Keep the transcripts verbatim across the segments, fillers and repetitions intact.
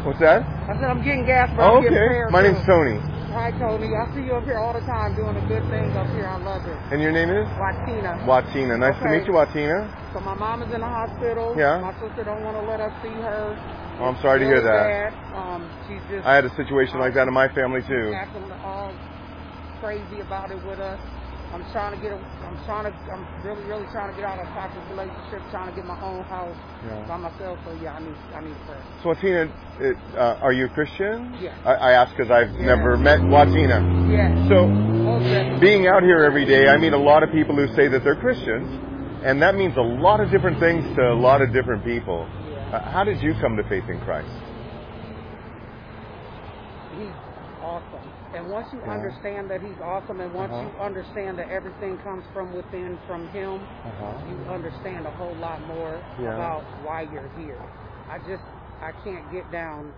What's that? I said I'm getting gas, but Oh, I'm getting okay. prayer My too. name's Tony. Hi, Tony. I see you up here all the time doing the good things up here. I love it. And your name is? Watina. Watina. Nice Okay. to meet you, Watina. So my mom is in the hospital. Yeah. My sister don't want to let us see her. Oh, I'm sorry to hear that. Bad. Um, she's just. I had a situation like that in my family too. Acting all crazy about it with us. I'm trying to get. A, I'm trying to. I'm really, really trying to get out of a toxic relationship. Trying to get my own house Yeah. by myself. So yeah, I need. I need prayer. So Watina, it, uh, are you a Christian? Yeah. I, I ask because I've Yeah. never met Watina. Yeah. So Okay. being out here every day, I meet a lot of people who say that they're Christians, and that means a lot of different things to a lot of different people. Yeah. Uh, how did you come to faith in Christ? He's awesome. And once you Yeah. understand that he's awesome, and once Uh-huh. you understand that everything comes from within, from him, Uh-huh. you understand a whole lot more Yeah. about why you're here. I just, I can't get down.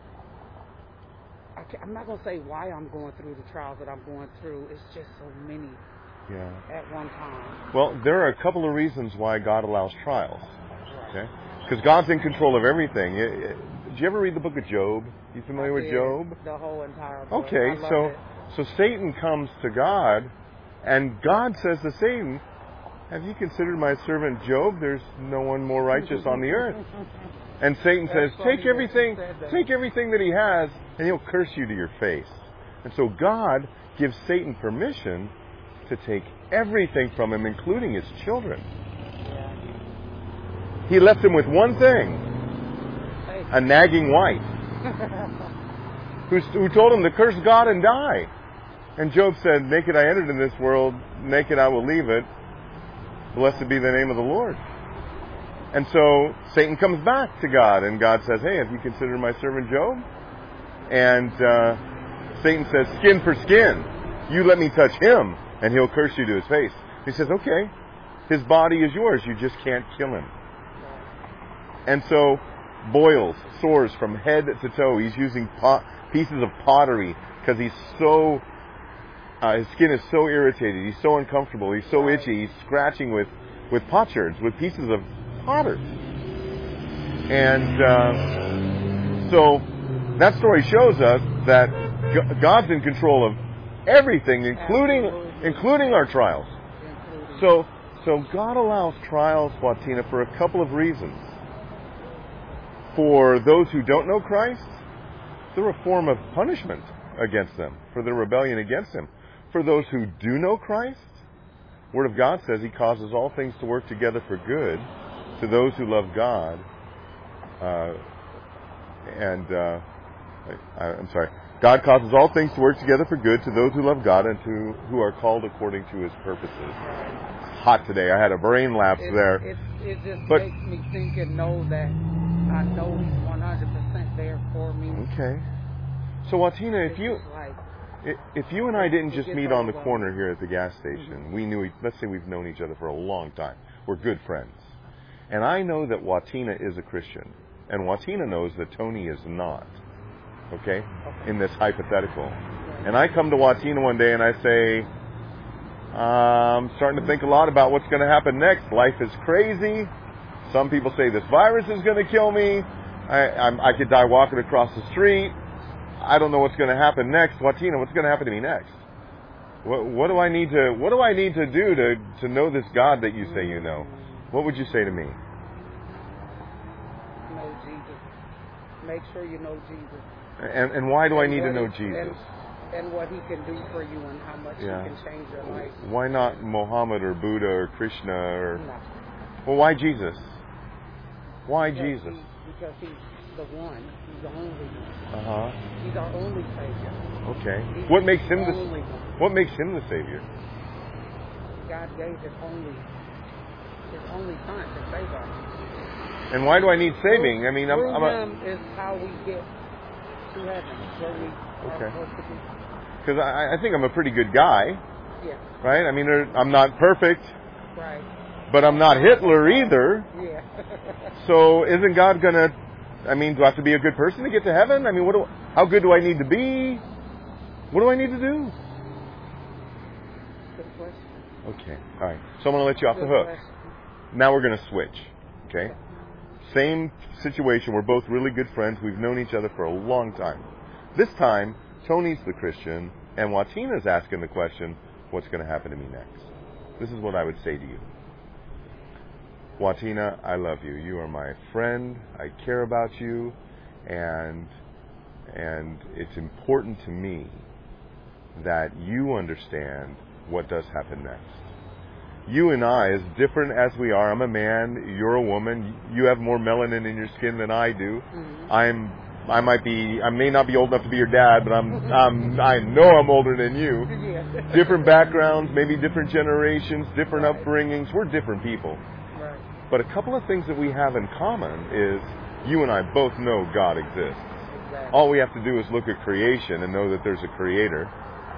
I can't, I'm not going to say why I'm going through the trials that I'm going through. It's just so many Yeah. at one time. Well, there are a couple of reasons why God allows trials. Okay? Because God's in control of everything. It, it, did you ever read the book of Job? You familiar I with did Job? The whole entire book. Okay, I love so it. so Satan comes to God, and God says to Satan, "Have you considered my servant Job? There's no one more righteous on the earth." And Satan That's says, funny "Take that everything, you said that. take everything that he has, and he'll curse you to your face." And so God gives Satan permission to take everything from him, including his children. Yeah. He left him with one thing: Hey. a nagging wife, who, who told him to curse God and die. And Job said, "Naked I entered in this world, naked I will leave it. Blessed be the name of the Lord." And so Satan comes back to God, and God says, "Hey, have you considered my servant Job?" And uh, Satan says, "Skin for skin. You let me touch him, and he'll curse you to his face." He says, "Okay, his body is yours. You just can't kill him." And so boils, sores from head to toe. He's using pot, pieces of pottery because he's so, uh, his skin is so irritated. He's so uncomfortable. He's so itchy. He's scratching with, with potsherds, with pieces of potter. And uh, so that story shows us that God's in control of everything, including Absolutely. including our trials. Including- So so God allows trials, Watina, for a couple of reasons. For those who don't know Christ, they're a form of punishment against them for their rebellion against Him. For those who do know Christ, Word of God says He causes all things to work together for good to those who love God. Uh, and uh, I, I'm sorry. God causes all things to work together for good to those who love God and to who are called according to His purposes. It's hot today. I had a brain lapse it, there. It, it just But, makes me think and know that I know He's one hundred percent there for me. Okay. So, Watina, if It's you just like, if you and I didn't it just gets meet on the overwhelming. corner here at the gas station, Mm-hmm. we knew, let's say we've known each other for a long time. We're good friends. And I know that Watina is a Christian. And Watina knows that Tony is not. Okay? Okay. In this hypothetical. And I come to Watina one day and I say, I'm starting to think a lot about what's going to happen next. Life is crazy. Some people say this virus is going to kill me. I, I'm, I could die walking across the street. I don't know what's going to happen next. Watina, what's going to happen to me next? What, what do I need to What do I need to do to to know this God that you say you know? What would you say to me? Know Jesus. Make sure you know Jesus. And and why do I And need to what know he- Jesus? And, and what He can do for you and how much Yeah. He can change your life. Why not Muhammad or Buddha or Krishna or? No. Well, why Jesus? Why Because Jesus? he- because He's the one. He's the only one. Uh huh. He's our only Savior. Okay. He's What makes him the the only one. What makes him the Savior? God gave His only His only Son to save us. And why do I need saving? I mean, I'm, Through I'm a, Him is how we get to heaven, where we are Okay. supposed to be. because I, I think I'm a pretty good guy, Yeah, right? I mean, there- I'm not perfect, right. but I'm not Hitler either. Yeah. So isn't God gonna? I mean, do I have to be a good person to get to heaven? I mean, what do? How good do I need to be? What do I need to do? Good question. Okay, all right. So I'm gonna let you off the Good hook. question. Now we're gonna switch. Okay. Same situation. We're both really good friends. We've known each other for a long time. This time, Tony's the Christian, and Watina's asking the question, what's going to happen to me next? This is what I would say to you. Watina, I love you. You are my friend. I care about you. And, and it's important to me that you understand what does happen next. You and I, as different as we are, I'm a man, you're a woman, you have more melanin in your skin than I do. Mm-hmm. I'm, I might be, I may not be old enough to be your dad, but I'm, I'm I know I'm older than you. Yeah. Different backgrounds, maybe different generations, different right. upbringings. We're different people. Right. But a couple of things that we have in common is you and I both know God exists. Exactly. All we have to do is look at creation and know that there's a creator.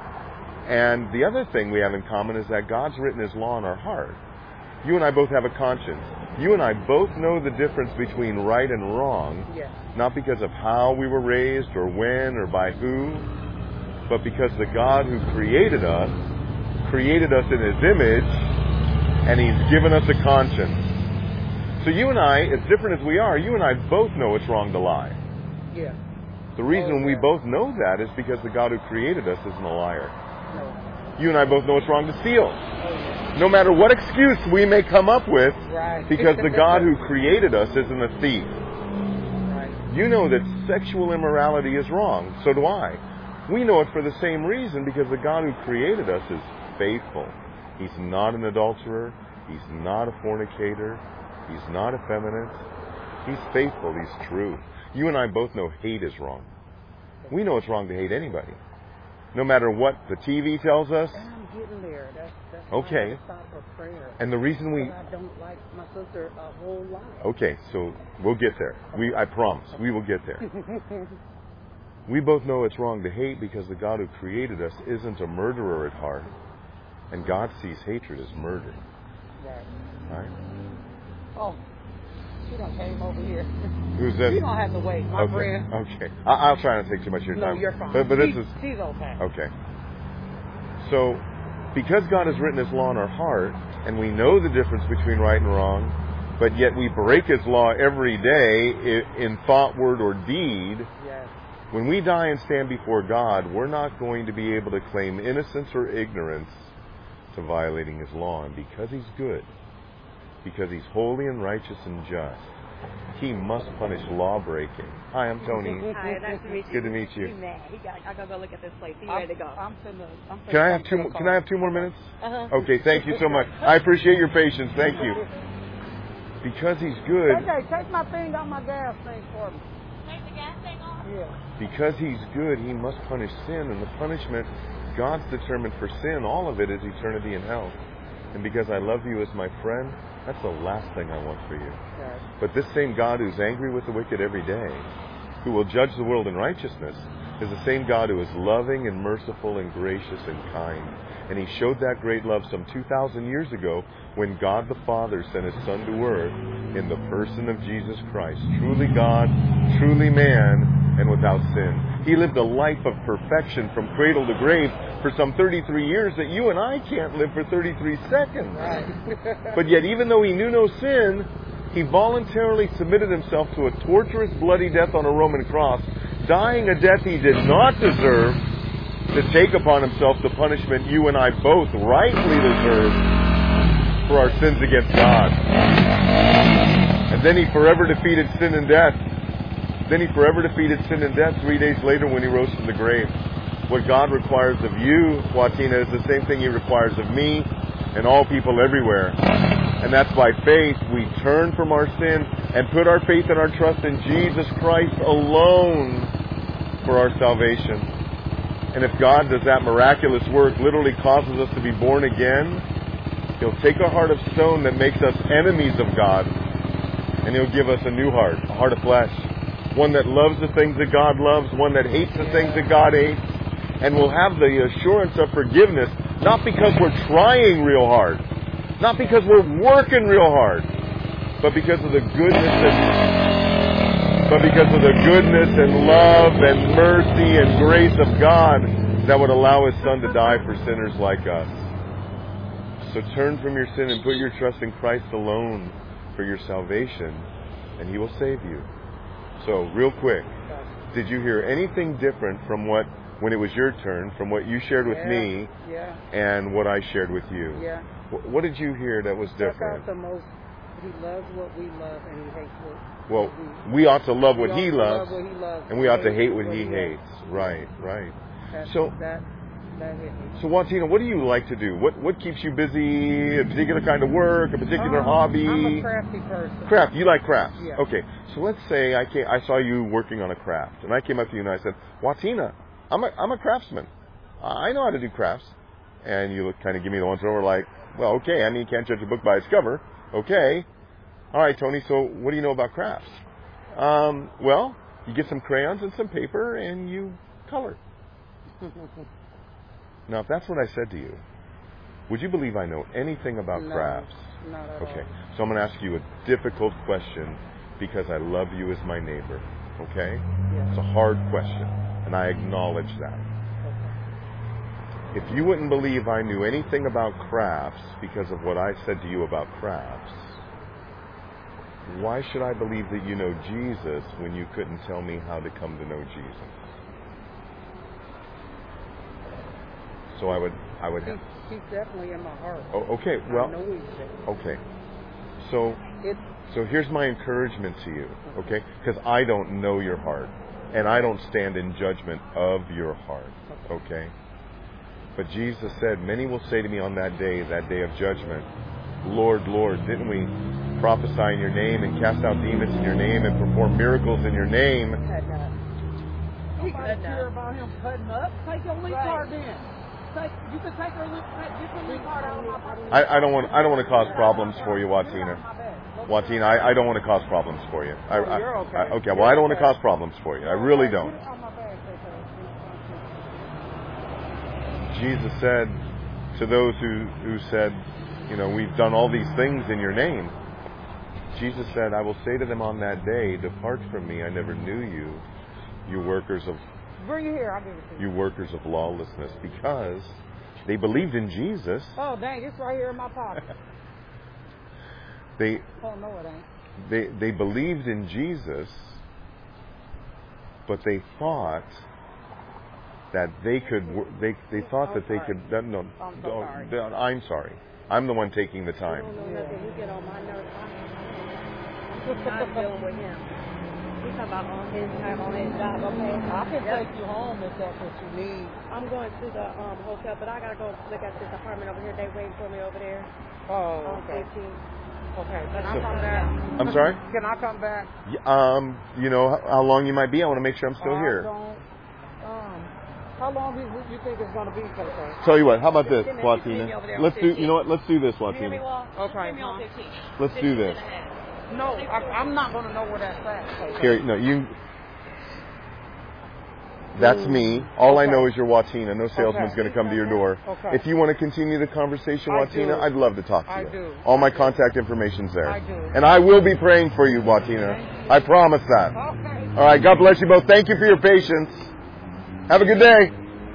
And the other thing we have in common is that God's written His law in our heart. You and I both have a conscience. You and I both know the difference between right and wrong, yes. not because of how we were raised or when or by who, but because the God who created us, created us in His image, and He's given us a conscience. So you and I, as different as we are, you and I both know it's wrong to lie. Yeah. The reason oh, yeah. we both know that is because the God who created us isn't a liar. You and I both know it's wrong to steal. No matter what excuse we may come up with, right. because the God who created us isn't a thief. Right. You know that sexual immorality is wrong. So do I. We know it for the same reason, because the God who created us is faithful. He's not an adulterer. He's not a fornicator. He's not effeminate. He's faithful. He's true. You and I both know hate is wrong. We know it's wrong to hate anybody. No matter what the T V tells us. And I'm getting there. That's, that's okay. why I stop for prayer. And the reason we... I don't like my sister a whole lot. Okay, so we'll get there. We, I promise, we will get there. We both know it's wrong to hate because the God who created us isn't a murderer at heart. And God sees hatred as murder. Right. Right? Oh. She done came over here. Who's this? You don't have to wait, my okay. friend. Okay. I- I'll try not to take too much of your no, time. No, you're fine. But, but she, this is... She's okay. Okay. So, because God has written His law in our heart, and we know the difference between right and wrong, but yet we break His law every day in thought, word, or deed, yes. when we die and stand before God, we're not going to be able to claim innocence or ignorance to violating His law. And because He's good, because He's holy and righteous and just, He must punish law breaking. Hi, I'm Tony. Hi, nice to meet you. Good to meet you. He's mad. He got, I gotta go look at this place. He's I'm, ready to go. I'm finna, I'm finna Can I have two? Can I have two more minutes? Uh-huh. Okay, thank you so much. I appreciate your patience. Thank you. Because He's good. Okay, take my thing out my gas thing for me. Take the gas thing off? Yeah. Because He's good, He must punish sin, and the punishment God's determined for sin, all of it is eternity in hell. And because I love you as my friend, that's the last thing I want for you. Right. But this same God who's angry with the wicked every day, who will judge the world in righteousness, is the same God who is loving and merciful and gracious and kind. And He showed that great love some two thousand years ago when God the Father sent His Son to earth in the person of Jesus Christ, truly God, truly man, and without sin. He lived a life of perfection from cradle to grave for some thirty-three years that you and I can't live for thirty-three seconds. Right. But yet, even though He knew no sin, He voluntarily submitted Himself to a torturous, bloody death on a Roman cross, dying a death He did not deserve, to take upon Himself the punishment you and I both rightly deserve for our sins against God. And then He forever defeated sin and death. Then He forever defeated sin and death three days later when He rose from the grave. What God requires of you, Watina, is the same thing He requires of me and all people everywhere. And that's by faith we turn from our sin and put our faith and our trust in Jesus Christ alone for our salvation. And if God does that miraculous work, literally causes us to be born again, He'll take a heart of stone that makes us enemies of God, and He'll give us a new heart, a heart of flesh. One that loves the things that God loves, one that hates the things that God hates, and we'll have the assurance of forgiveness, not because we're trying real hard, not because we're working real hard, but because of the goodness and, but because of the goodness and love and mercy and grace of God that would allow His Son to die for sinners like us. So turn from your sin and put your trust in Christ alone for your salvation. and He will save you. So, real quick, did you hear anything different from what, when it was your turn, from what you shared with yeah, me yeah. and what I shared with you? Yeah. What, what did you hear that was Stuck different? out the most. He loves what we love, and He hates what. Well, we, we ought to love what we He ought to loves, love what he loves, and we ought to hate what what He he hates. hates. Right, right. That's, So, that that hit me. so Watina, what do you like to do? What what keeps you busy? A particular kind of work? A particular um, hobby? I'm a crafty person. Craft. You like crafts? Yeah. Okay. So let's say I came, I saw you working on a craft, and I came up to you and I said, Watina, I'm a I'm a craftsman. I know how to do crafts. And you look, kind of give me the once over like, well, okay. I mean, you can't judge a book by its cover. Okay. All right, Tony. So what do you know about crafts? Um, well, you get some crayons and some paper, and you color. Now, if that's what I said to you, would you believe I know anything about no, crafts? Not at Okay, all. so I'm going to ask you a difficult question because I love you as my neighbor. Okay? Yes. It's a hard question, and I acknowledge that. Okay. If you wouldn't believe I knew anything about crafts because of what I said to you about crafts, why should I believe that you know Jesus when you couldn't tell me how to come to know Jesus? So I would, I would. He's, he's definitely in my heart. Oh, okay. Well, I know he's there. okay. So, It's, so here's my encouragement to you, okay? Because I don't know your heart, and I don't stand in judgment of your heart, okay? But Jesus said, many will say to me on that day, that day of judgment, Lord, Lord, didn't we prophesy in your name and cast out demons in your name and perform miracles in your name? Had not. He nobody could care not. about him cutting up. Take your leaf Right. card then. Take, you can take your leaf, get your leaf card out of my pocket. I, I don't want, I don't want to cause problems for you, Watina. Watina, I, I don't want to cause problems for you. I, Oh, you're okay. I, I, okay, well, I don't want to You're cause problems for you. I really Get don't. it out my bag, okay. Jesus said to those who, who said, you know, we've done all these things in your name. Jesus said, I will say to them on that day, depart from me, I never knew you, you workers of Bring it here, I'll give it to you. you workers of lawlessness, because they believed in Jesus. Oh, dang, it's right here in my pocket. They Oh, no, it ain't. they they believed in Jesus, but they thought that they could wor- they they thought I'm that they sorry. could no, no, I'm so no, sorry. no, I'm sorry. I'm the one taking the I time. don't know nothing. You get on my nerves. I'm not dealing with him. He's talking about on his time, on his job, okay? I can Yep. take you home if that's what you need. I'm going to the um, hotel, but I got to go look at this apartment over here. They waiting for me over there Oh, on okay. fifteen. Okay, can I So- come back? I'm sorry? Can I come back? Y- Um, you know how, how long you might be. I want to make sure I'm still I here. don't, um, how long do you, you think it's going to be, Coco? Tell you what. How about this, Just give me- just leave me Watina? over there on Let's do. You fifteen. know what? Let's do this, You hear me, Watina. Wall? Okay, Give me on huh? fifteen. Let's do this. fifteen and a half. No, I, I'm not going to know where that's at, Coco. Here, no, you. That's me. All I Okay. know is you're Watina. No salesman's Okay. going to come to your door. Okay. If you want to continue the conversation, I Watina, do. I'd love to talk to I you. do. All my I do. contact information's there. I do. And I will be praying for you, Watina. I promise that. Okay. All right. God bless you both. Thank you for your patience. Have a good day.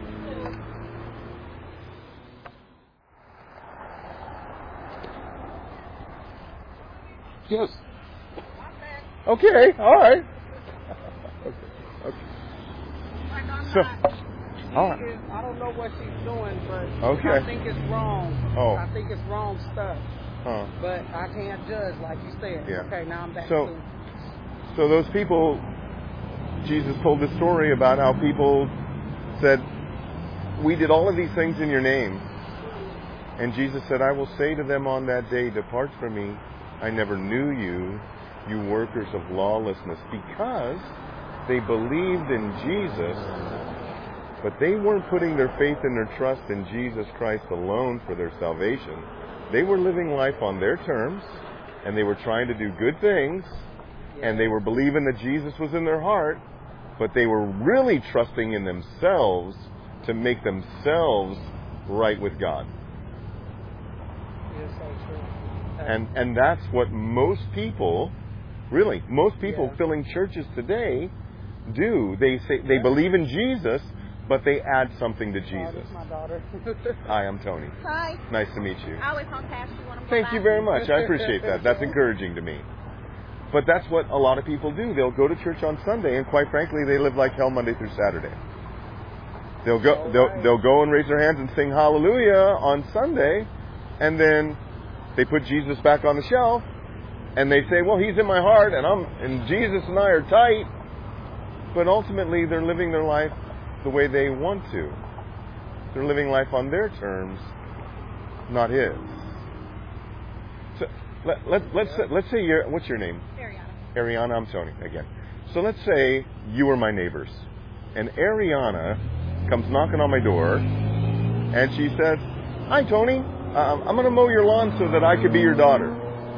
Yes. Okay. All right. Okay. Okay. So, all right. She is, I don't know what she's doing, but Okay. I think it's wrong. Oh. I think it's wrong stuff. Huh. But I can't judge, like you said. Yeah. Okay, now I'm back So- to So those people, Jesus told this story about how people said, we did all of these things in your name. And Jesus said, I will say to them on that day, depart from me. I never knew you, you workers of lawlessness, because they believed in Jesus, but they weren't putting their faith and their trust in Jesus Christ alone for their salvation. They were living life on their terms, and they were trying to do good things, and they were believing that Jesus was in their heart, but they were really trusting in themselves to make themselves right with God. You're so true. And and that's what most people, really, most people Yeah. filling churches today do. They say they believe in Jesus, but they add something to Oh, this Jesus. is my daughter. Hi, I'm Tony. Hi. Nice to meet you. I always come past you when I'm Thank you very much. I appreciate that. That's encouraging to me. But that's what a lot of people do. They'll go to church on Sunday, and quite frankly, they live like hell Monday through Saturday. They'll go, they'll, they'll go and raise their hands and sing hallelujah on Sunday, and then they put Jesus back on the shelf, and they say, well, he's in my heart, and I'm, and Jesus and I are tight. But ultimately, they're living their life the way they want to. They're living life on their terms, not his. So let, let, let's let's say you're, what's your name? Ariana. Ariana, I'm Tony again. So let's say you were my neighbors, and Ariana comes knocking on my door, and she says, "Hi, Tony. Um, I'm going to mow your lawn so that I could be your daughter."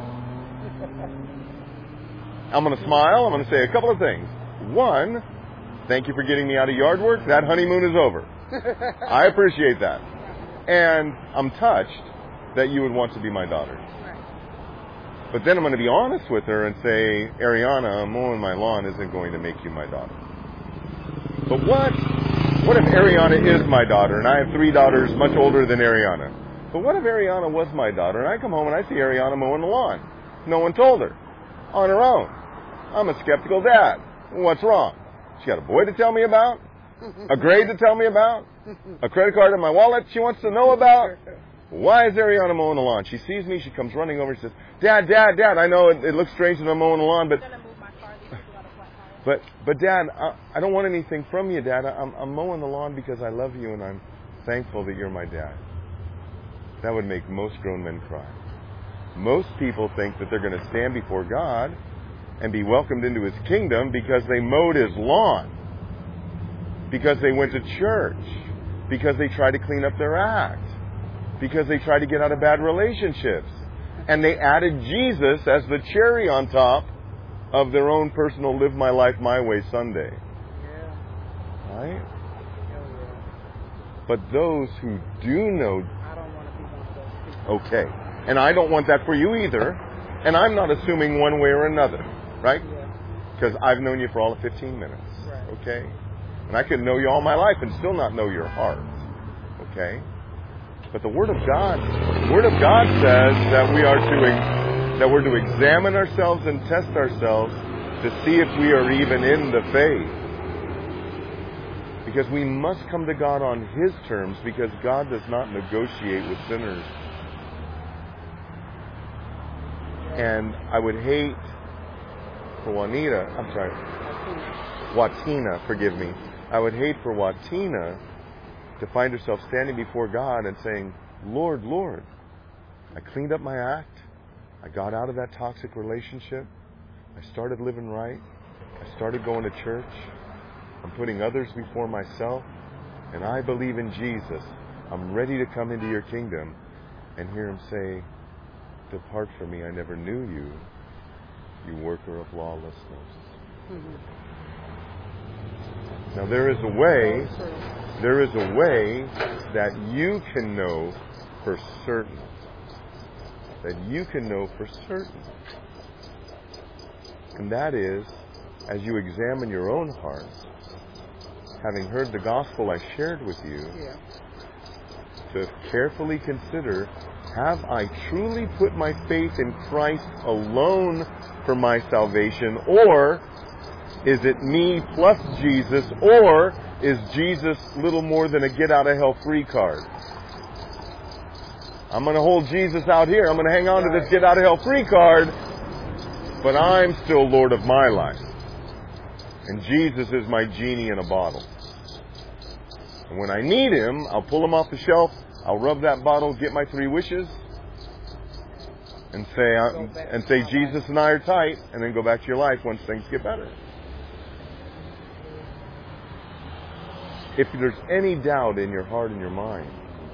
I'm going to smile. I'm going to say a couple of things. One, thank you for getting me out of yard work. That honeymoon is over. I appreciate that. And I'm touched that you would want to be my daughter. Right. But then I'm going to be honest with her and say, Ariana, mowing my lawn isn't going to make you my daughter. But what, what if Ariana is my daughter, and I have three daughters much older than Ariana? But what if Ariana was my daughter, and I come home and I see Ariana mowing the lawn? No one told her. On her own. I'm a skeptical dad. What's wrong? She got a boy to tell me about? A grade to tell me about? A credit card in my wallet she wants to know about? Why is Ariana mowing the lawn? She sees me, she comes running over, she says, Dad, Dad, Dad, I know it, it looks strange that I'm mowing the lawn, but... But, but Dad, I, I don't want anything from you, Dad. I'm, I'm mowing the lawn because I love you and I'm thankful that you're my dad. That would make most grown men cry. Most people think that they're going to stand before God and be welcomed into his kingdom because they mowed his lawn, because they went to church, because they tried to clean up their act, because they tried to get out of bad relationships. And they added Jesus as the cherry on top of their own personal live my life my way Sunday. Yeah. Right? Hell yeah. But those who do know, I don't want to be one of those people. okay. And I don't want that for you either. And I'm not assuming one way or another. Right? Yeah. Because I've known you for all of fifteen minutes. Right. Okay? And I could know you all my life and still not know your heart. Okay? But the Word of God, the Word of God says that we are to ex- that we're to examine ourselves and test ourselves to see if we are even in the faith. Because we must come to God on his terms, because God does not negotiate with sinners. And I would hate for Juanita, I'm sorry, Watina, forgive me. I would hate for Watina to find herself standing before God and saying, Lord, Lord, I cleaned up my act. I got out of that toxic relationship. I started living right. I started going to church. I'm putting others before myself. And I believe in Jesus. I'm ready to come into your kingdom. And hear him say, depart from me, I never knew you, you worker of lawlessness. Mm-hmm. Now there is a way, there is a way that you can know for certain. That you can know for certain. And that is, as you examine your own heart, having heard the gospel I shared with you, Yeah. to carefully consider, have I truly put my faith in Christ alone for my salvation, or is it me plus Jesus, or is Jesus little more than a get-out-of-hell-free card? I'm going to hold Jesus out here. I'm going to hang on to this get-out-of-hell-free card, but I'm still Lord of my life. And Jesus is my genie in a bottle. And when I need him, I'll pull him off the shelf, I'll rub that bottle, get my three wishes, and say, uh, and say, Jesus and I are tight, and then go back to your life once things get better. If there's any doubt in your heart and your mind,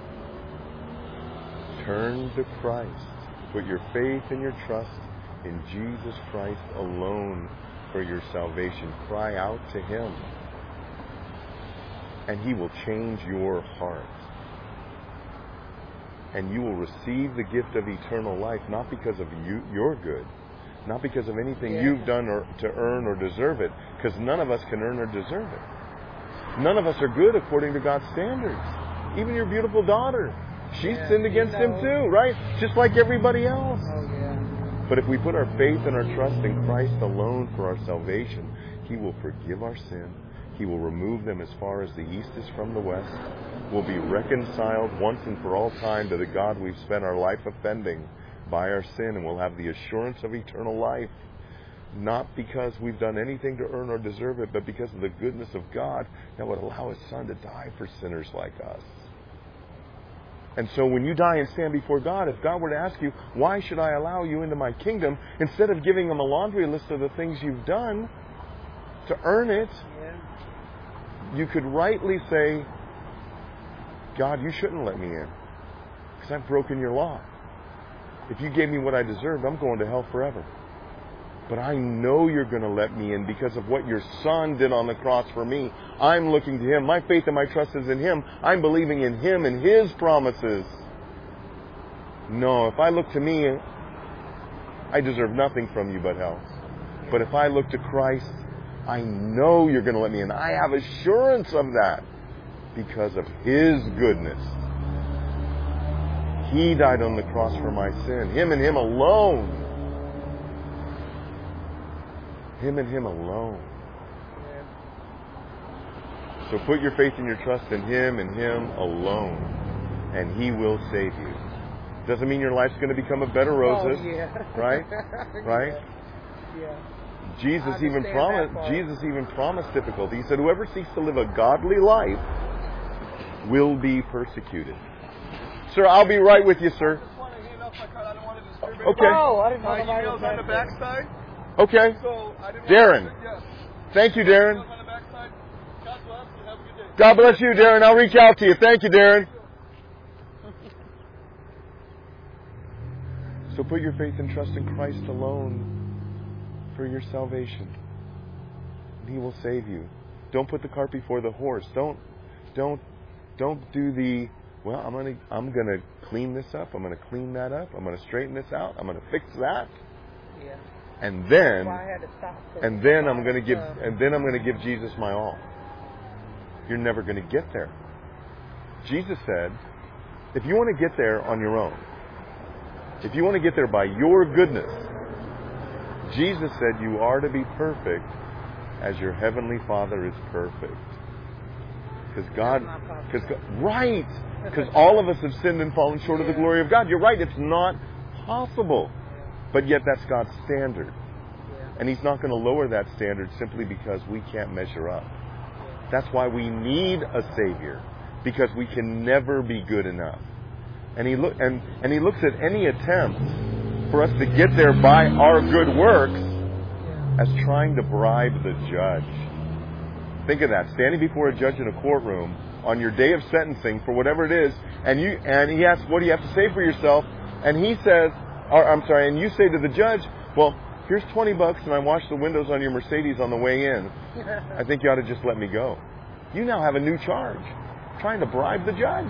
turn to Christ. Put your faith and your trust in Jesus Christ alone for your salvation. Cry out to him, and he will change your heart. And you will receive the gift of eternal life, not because of you, your good, not because of anything yeah. you've done or to earn or deserve it, because none of us can earn or deserve it. None of us are good according to God's standards. Even your beautiful daughter, she yeah, sinned against you know. him too, right? Just like everybody else. Oh, yeah. But if we put our faith and our trust in Christ alone for our salvation, He will forgive our sin. He will remove them as far as the east is from the west. We'll be reconciled once and for all time to the God we've spent our life offending by our sin, and we'll have the assurance of eternal life. Not because we've done anything to earn or deserve it, but because of the goodness of God that would allow His Son to die for sinners like us. And so when you die and stand before God, if God were to ask you, why should I allow you into my kingdom? Instead of giving Him a laundry list of the things you've done to earn it, Yeah. you could rightly say, God, you shouldn't let me in because I've broken your law. If you gave me what I deserved, I'm going to hell forever. But I know you're going to let me in because of what your Son did on the cross for me. I'm looking to Him. My faith and my trust is in Him. I'm believing in Him and His promises. No, if I look to me, I deserve nothing from you but hell. But if I look to Christ, I know you're going to let me in. I have assurance of that because of His goodness. He died on the cross for my sin. Him and Him alone. Him and Him alone. So put your faith and your trust in Him and Him alone, and He will save you. Doesn't mean your life's going to become a bed of roses, Oh, yeah. right? Right? Yeah. Jesus I even understand promised. that part. Jesus even promised difficulty. He said, "Whoever seeks to live a godly life will be persecuted." Sir, I'll be right with you, sir. I just want to hand off my card. I don't want to disturb it. Okay. Oh, I didn't know My nobody email's was on the back backside. Okay. So I didn't Darren. Want to, yes. Thank you, Darren. Email's on the backside. God bless you. Have a good day. God bless you, Darren. I'll reach out to you. Thank you, Darren. So put your faith and trust in Christ alone for your salvation. And He will save you. Don't put the cart before the horse. Don't, don't, don't do the, well, I'm gonna, I'm gonna clean this up. I'm gonna clean that up. I'm gonna straighten this out. I'm gonna fix that. Yeah. And then, That's why I had to stop for and then I'm a gonna lot give, of stuff. and then I'm gonna give Jesus my all. You're never gonna get there. Jesus said, if you want to get there on your own, if you want to get there by your goodness, Jesus said you are to be perfect as your heavenly Father is perfect. Because God, That's not because right, because all of us have sinned and fallen short of the Yeah. glory of God. You're right, it's not possible. But yet that's God's standard. Yeah. And He's not going to lower that standard simply because we can't measure up. That's why we need a Savior, because we can never be good enough. And he look and, and he looks at any attempt for us to get there by our good works as trying to bribe the judge. Think of that, standing before a judge in a courtroom on your day of sentencing for whatever it is, and you and he asks, what do you have to say for yourself? And he says, or I'm sorry, and you say to the judge, well, here's twenty bucks and I washed the windows on your Mercedes on the way in. I think you ought to just let me go. You now have a new charge, trying to bribe the judge.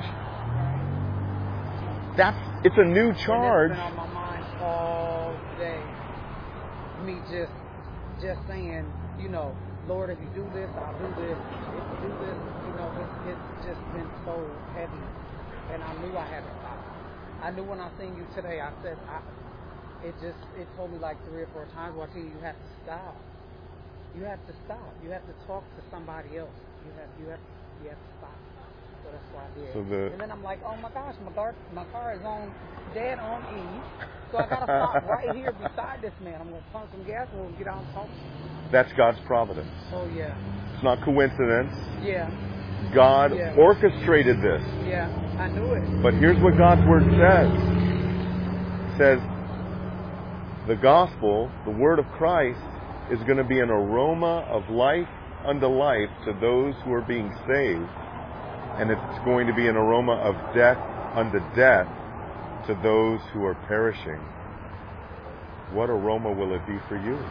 That's, it's a new charge. And it's been on my mind all day. Me just, just saying, you know, Lord, if you do this, I'll do this. If you do this, you know, it's, it's just been so heavy. And I knew I had to stop. I knew when I seen you today, I said, I, it just, it told me like three or four times, well, you have to stop. You have to stop. You have to talk to somebody else. You have, you have, you have to stop. So that's why I did. So the, and then I'm like, oh my gosh, my car, my car is on dead on E. So I gotta stop right here beside this man. I'm gonna pump some gas and we'll get out and talk. that's God's providence. Oh yeah. It's not coincidence. Yeah. God Yeah. orchestrated this. Yeah. I knew it. But here's what God's Word says. It says, the gospel, the Word of Christ, is going to be an aroma of life unto life to those who are being saved. And it's going to be an aroma of death unto death to those who are perishing. What aroma will it be for you?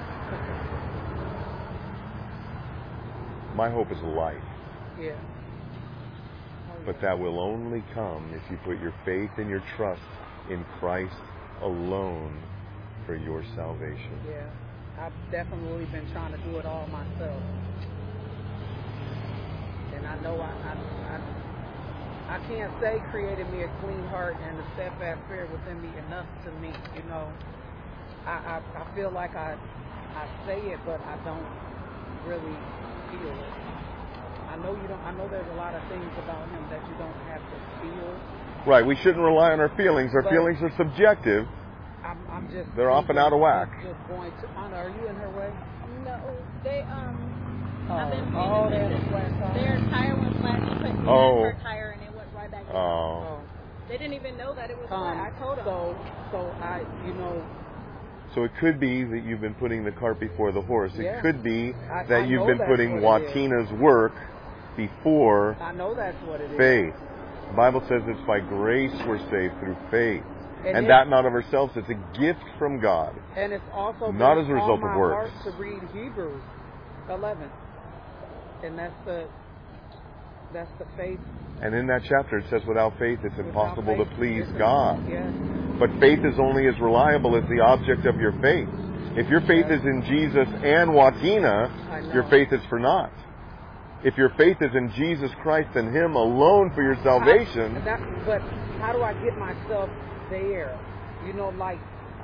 My hope is life. Yeah. Oh, But that will only come if you put your faith and your trust in Christ alone for your salvation. yeah. I've definitely been trying to do it all myself. And I know I, I, I, I can't say created me a clean heart and a steadfast spirit within me enough to me, you know. I, I, I feel like I, I say it, but I don't really feel it. I know you don't. I know there's a lot of things about him that you don't have to feel. Right. We shouldn't rely on our feelings. Our But- feelings are subjective. I'm, I'm just. They're often out of whack. Just going to. Anna, are you in her way? No, they um. Oh, I've been oh, paying there's a flat attention. tire. Their tire went flat. She put gas Oh. her tire and it went right back. in. Oh. They didn't even know that it was Um, flat. I told them. So, so I, you know, So it could be that you've been putting the cart before the horse. Yeah. It could be I- that I you've know been that's putting what it is. Watina's work before I know that's what it is. faith. The Bible says it's by grace we're saved through faith. And, And it- that not of ourselves. It's a gift from God. And it's also Not been as a result on of my works. heart to read Hebrews eleven, and that's the that's the faith. And in that chapter it says without faith it's without impossible faith, to please it's- God. Yes. But faith is only as reliable as the object of your faith. If your faith Yes. is in Jesus and Watina, I know. your faith is for naught. If your faith is in Jesus Christ and Him alone for your salvation, I, that, but how do I get myself there? You know, like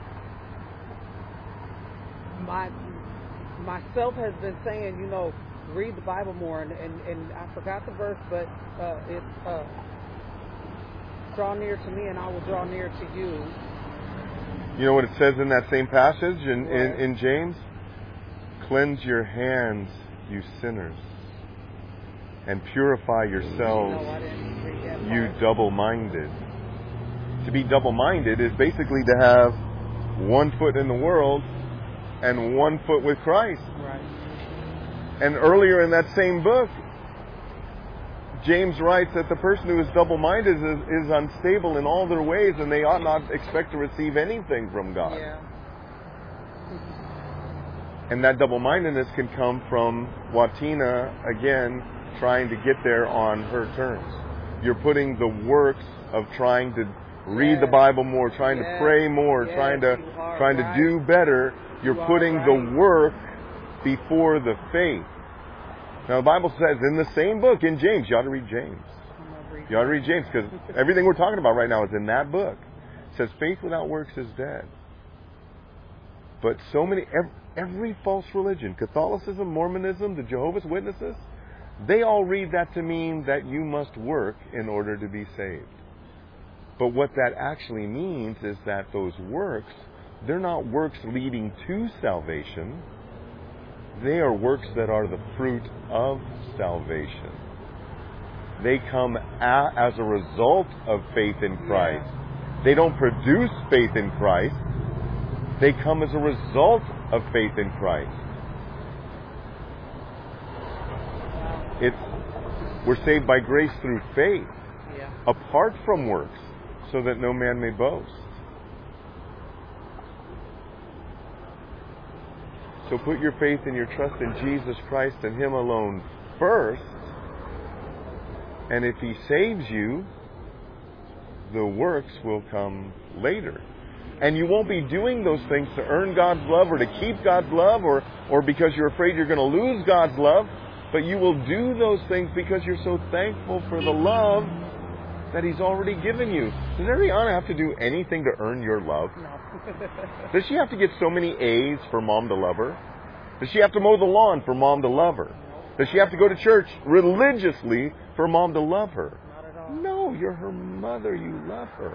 my myself has been saying, you know, read the Bible more, and and, and I forgot the verse, but uh, it's uh, draw near to me, and I will draw near to you. you know what it says in that same passage in, in, Right. in James? Cleanse your hands, you sinners, and purify yourselves, No, I didn't read that you part. double-minded. To be double-minded is basically to have one foot in the world and one foot with Christ. Right. And earlier in that same book, James writes that the person who is double-minded is, is unstable in all their ways, and they ought not expect to receive anything from God. Yeah. And that double-mindedness can come from Watina, again, trying to get there on her terms. You're putting the works of trying to read Yes. the Bible more, trying Yes. to pray more, Yes, trying to you are trying right. to do better. You're You are putting right. the work before the faith. Now the Bible says in the same book, in James, you ought to read James. I'm gonna read You ought to read James, because everything we're talking about right now is in that book. It says faith without works is dead. But so many, every, every false religion, Catholicism, Mormonism, the Jehovah's Witnesses, they all read that to mean that you must work in order to be saved. But what that actually means is that those works, they're not works leading to salvation. They are works that are the fruit of salvation. They come a, as a result of faith in Christ. They don't produce faith in Christ. They come as a result of faith in Christ. It's we're saved by grace through faith, Yeah. apart from works, so that no man may boast. So put your faith and your trust in Jesus Christ and Him alone first. And if He saves you, the works will come later. And you won't be doing those things to earn God's love or to keep God's love or, or because you're afraid you're going to lose God's love. But you will do those things because you're so thankful for the love that He's already given you. Does Ariana have to do anything to earn your love? No. Does she have to get so many A's for Mom to love her? Does she have to mow the lawn for Mom to love her? Does she have to go to church religiously for Mom to love her? Not at all. No, you're her mother. You love her.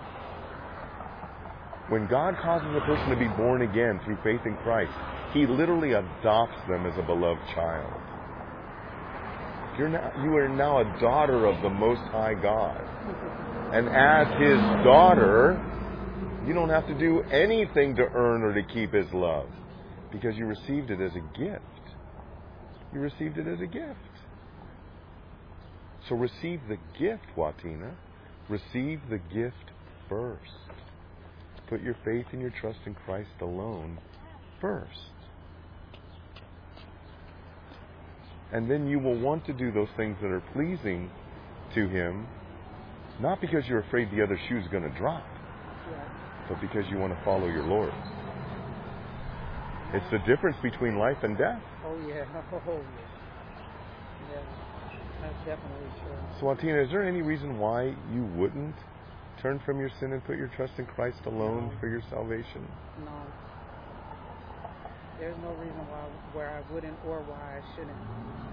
When God causes a person to be born again through faith in Christ, He literally adopts them as a beloved child. You're now, you are now a daughter of the Most High God. And as His daughter, you don't have to do anything to earn or to keep His love, because you received it as a gift. You received it as a gift. So receive the gift, Watina. Receive the gift first. Put your faith and your trust in Christ alone first. And then you will want to do those things that are pleasing to Him, not because you're afraid the other shoe's going to drop, but because you want to follow your Lord. It's the difference between life and death. Oh yeah. Oh yeah. Yeah. That's definitely true. So, Watina, is there any reason why you wouldn't turn from your sin and put your trust in Christ alone No. for your salvation? No. There's no reason why where I wouldn't or why I shouldn't.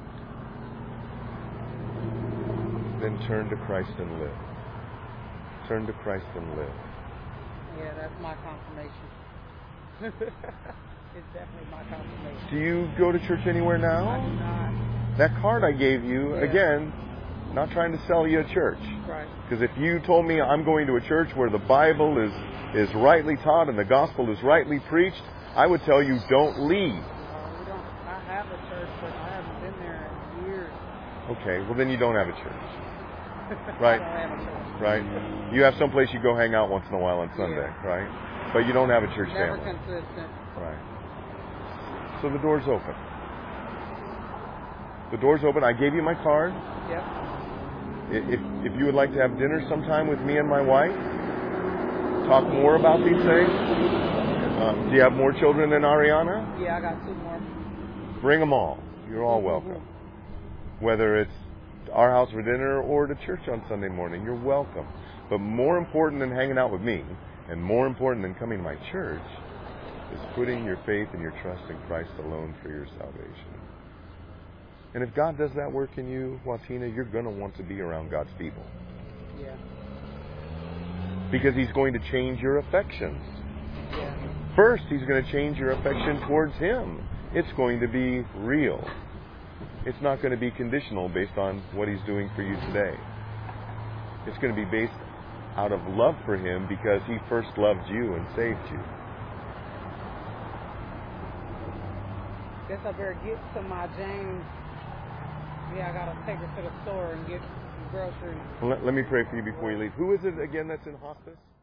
Then turn to Christ and live. Turn to Christ and live. Yeah, that's my confirmation. It's definitely my confirmation. Do you go to church anywhere I now? do not. That card I gave you, Yeah. again, not trying to sell you a church. Right. Because if you told me I'm going to a church where the Bible is, is rightly taught and the gospel is rightly preached, I would tell you don't leave. No, we don't. I have a church, but I haven't been there in years. Okay, well then you don't have a church. Right. I don't have a church. Right? You have someplace you go hang out once in a while on Sunday, Yeah. right? But you don't have a church Never family. consistent. Right. So the door's open. The door's open. I gave you my card. Yep. I- If, if you would like to have dinner sometime with me and my wife, talk more about these things. Uh, do you have more children than Ariana? Yeah, I got two more. Bring them all. You're all welcome. Whether it's our house for dinner or to church on Sunday morning, you're welcome. But more important than hanging out with me, and more important than coming to my church, is putting your faith and your trust in Christ alone for your salvation. And if God does that work in you, Watina, you're going to want to be around God's people. Yeah. Because He's going to change your affections. Yeah. First, He's going to change your affection towards Him. It's going to be real. It's not going to be conditional based on what He's doing for you today. It's going to be based out of love for Him because He first loved you and saved you. Guess I better get to my James. Yeah, I gotta take her to the store and get some groceries. Let, let me pray for you before you leave. Who is it again that's in hospice?